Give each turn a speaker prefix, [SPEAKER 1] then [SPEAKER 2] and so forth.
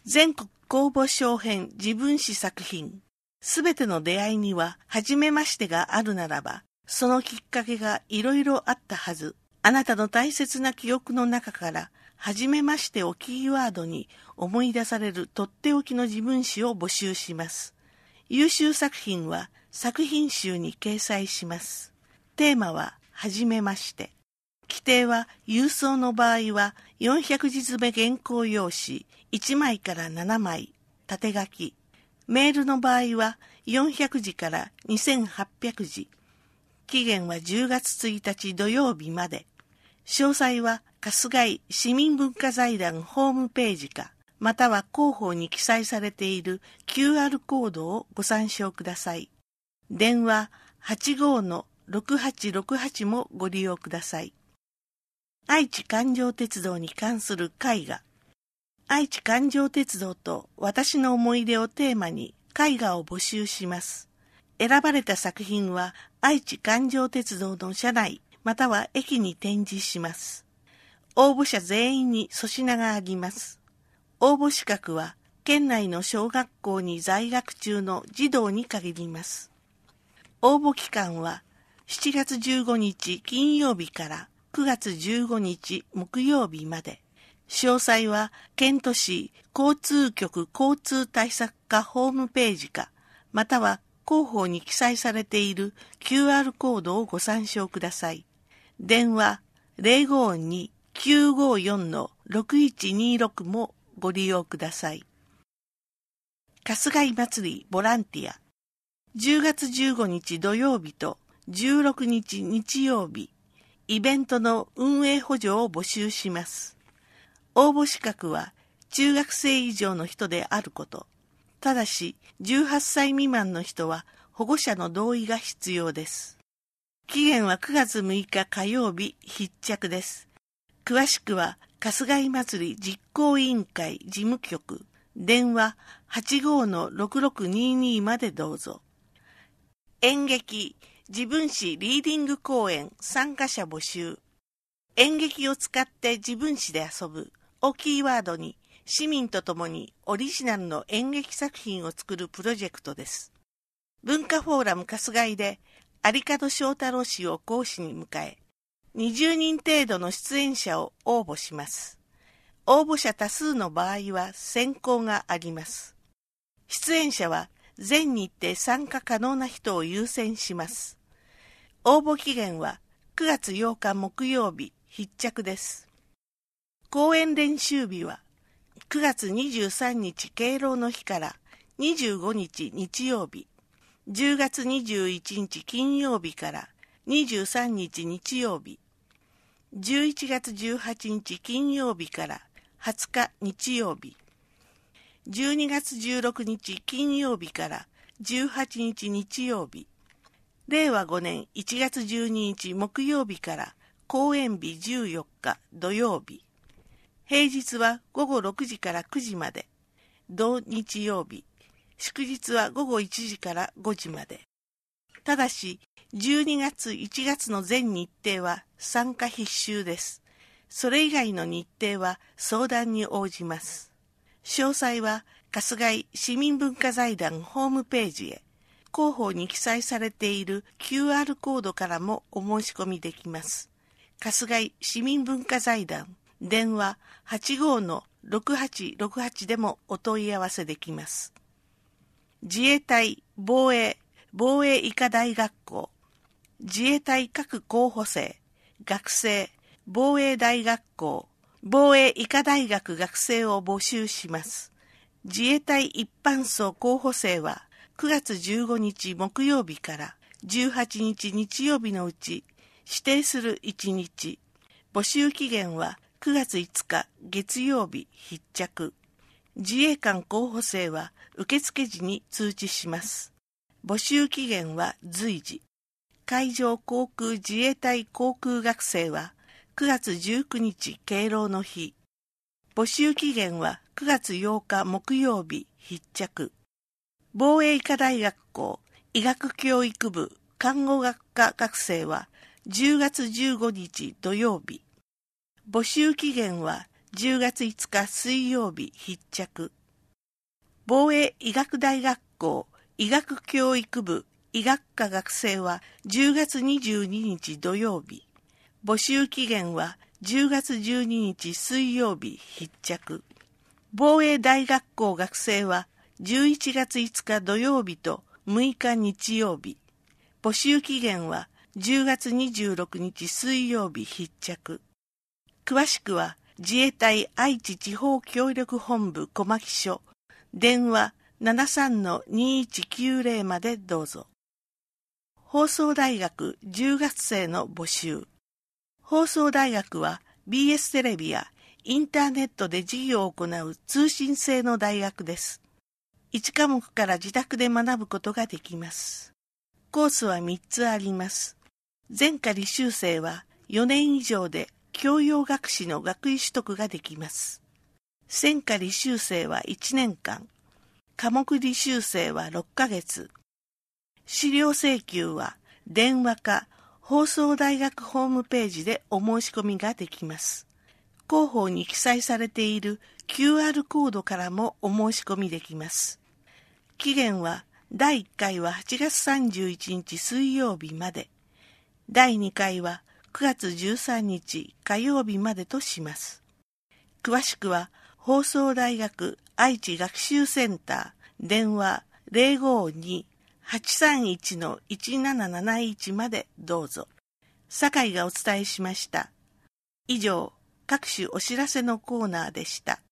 [SPEAKER 1] 全国公募小編自分史作品。すべての出会いには初めましてがあるならば、そのきっかけがいろいろあったはず。あなたの大切な記憶の中から、初めましてをキーワードに思い出されるとっておきの自分史を募集します。優秀作品は作品集に掲載します。テーマは、初めまして。規定は、郵送の場合は400字詰め原稿用紙1枚から7枚、縦書き。メールの場合は400字から2800字。期限は10月1日土曜日まで。詳細は春日井市民文化財団ホームページか、または広報に記載されている QR コードをご参照ください。電話 85-6868 もご利用ください。愛知環状鉄道に関する絵画。愛知環状鉄道と私の思い出をテーマに絵画を募集します。選ばれた作品は愛知環状鉄道の車内または駅に展示します。応募者全員に粗品があります。応募資格は県内の小学校に在学中の児童に限ります。応募期間は7月15日金曜日から9月15日木曜日まで。詳細は県都市交通局交通対策課ホームページか、または広報に記載されている QR コードをご参照ください。電話 052-954-6126 もご利用ください。春日井祭りボランティア。10月15日土曜日と16日日曜日、イベントの運営補助を募集します。応募資格は中学生以上の人であること。ただし18歳未満の人は保護者の同意が必要です。期限は9月6日火曜日必着です。詳しくは春日井祭り実行委員会事務局、電話 85-6622 までどうぞ。演劇自分史リーディング公演参加者募集。演劇を使って自分史で遊ぶをキーワードに市民と共にオリジナルの演劇作品を作るプロジェクトです。文化フォーラム春日井で有門翔太郎氏を講師に迎え、20人程度の出演者を応募します。応募者多数の場合は選考があります。出演者は全日程参加可能な人を優先します。応募期限は9月8日木曜日必着です。公演練習日は9月23日敬老の日から25日日曜日、10月21日金曜日から23日日曜日、11月18日金曜日から20日日曜日、12月16日金曜日から18日日曜日、令和5年1月12日木曜日から公演日14日土曜日、平日は午後6時から9時まで、同日曜日、祝日は午後1時から5時まで。ただし、12月1月の全日程は参加必修です。それ以外の日程は相談に応じます。詳細は春日井市民文化財団ホームページへ、広報に記載されている QR コードからもお申し込みできます。春日井市民文化財団、電話 85-6868 でもお問い合わせできます。自衛隊防衛医科大学校、自衛隊各候補生、学生、防衛大学校、防衛医科大学学生を募集します。自衛隊一般層候補生は9月15日木曜日から18日日曜日のうち指定する1日。募集期限は9月5日月曜日必着。自衛官候補生は受付時に通知します。募集期限は随時。海上航空自衛隊航空学生は9月19日敬老の日。募集期限は9月8日木曜日必着。防衛医科大学校医学教育部看護学科学生は10月15日土曜日。募集期限は10月5日水曜日必着。 防衛医学大学校医学教育部医学科学生は10月22日土曜日。募集期限は10月12日水曜日必着。防衛大学校学生は11月5日土曜日と6日日曜日。募集期限は10月26日水曜日必着。詳しくは自衛隊愛知地方協力本部小牧署電話 73-2190 までどうぞ。放送大学10月生の募集。放送大学は BS テレビやインターネットで授業を行う通信制の大学です。1科目から自宅で学ぶことができます。コースは3つあります。全科履修生は4年以上で教養学士の学位取得ができます。専科履修生は1年間。科目履修生は6ヶ月。資料請求は電話か放送大学ホームページでお申し込みができます。広報に記載されている QR コードからもお申し込みできます。期限は第1回は8月31日水曜日まで、第2回は9月13日火曜日までとします。詳しくは放送大学愛知学習センター電話 052-831-1771 までどうぞ。酒井がお伝えしました。以上、各種お知らせのコーナーでした。